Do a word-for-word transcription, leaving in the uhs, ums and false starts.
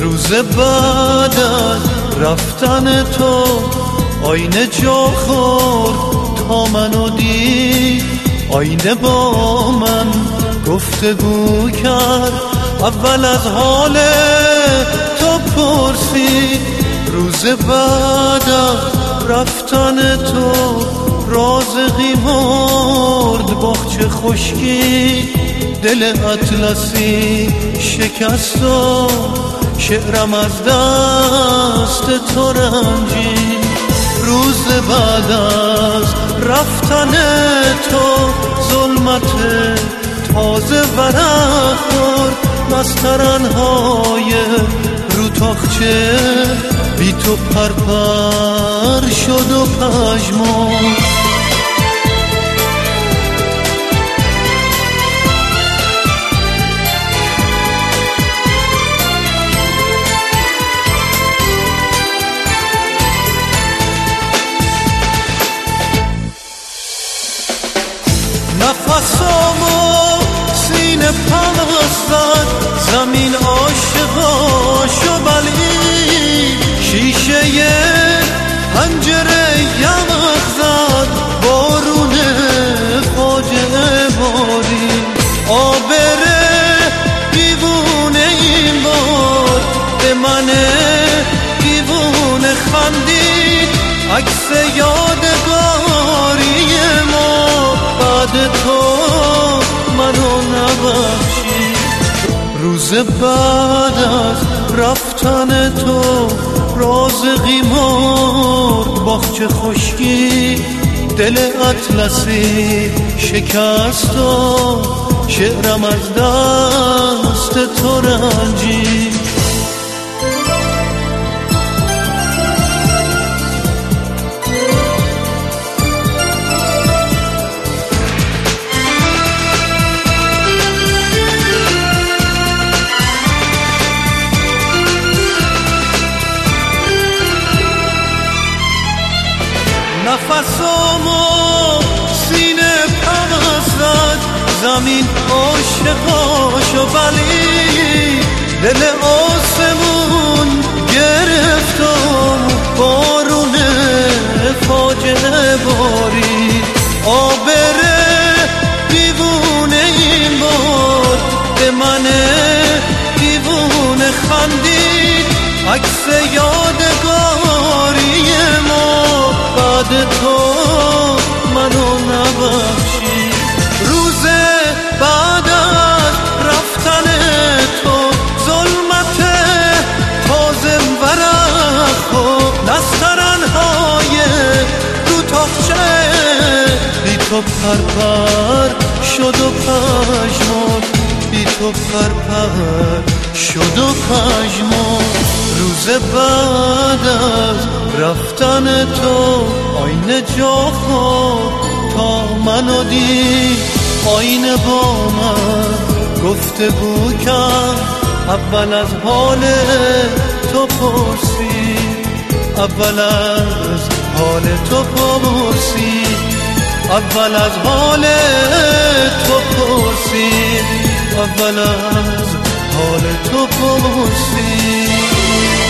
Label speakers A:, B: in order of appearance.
A: روز بعد از رفتن تو آینه جا خورد تا منو دید، آینه با من گفتگو کرد، اول از حال تو پرسید. روز بعد از رفتن تو رازقی مرد، باغچه خشکی دل اطلسی شکست و شعرم از دست تو رنجید. روز بعد از رفتن تو ظلمت تازه ورق خورد، نسترنهای رو تاخچه بی تو پرپر شد و پژمرد. نفسامو سینه پس زد، زمین عاشقاشو بلید، شیشه پنجره یمق زد، بارون فاجعه بارید. آبره دیوونه این بار به من دیوونه خندید، عکس یادگاری ما بعد تو منو نبخشید. روز بعد از رفتن تو رازقی مرد، باغچه خشکی دل اطلسی شکست و شعرم از دست تو رنجید. نفسامو سینه پس زد، زمین عاشقاشو بلید، دل آسمون گرفت و بارون فاجعه بارید. آبره دیوونه این بار به من دیوونه خندید، عکس یادگاری ما بعد تو منو نبخشید. روز بعد از رفتن تو ظلمت تازه ورق خورد، نسترنهای رو تاخچه بی تو پرپر شد و پژمرد، بی تو پرپر شد و پژمرد. روز بعد از رفتن تو آینه جا خورد تا منو دید، آینه با من گفتگو کرد، اول از حال تو پرسید، اول از حال تو پرسید، اول از حال تو پرسید، اول از حال تو پرسید.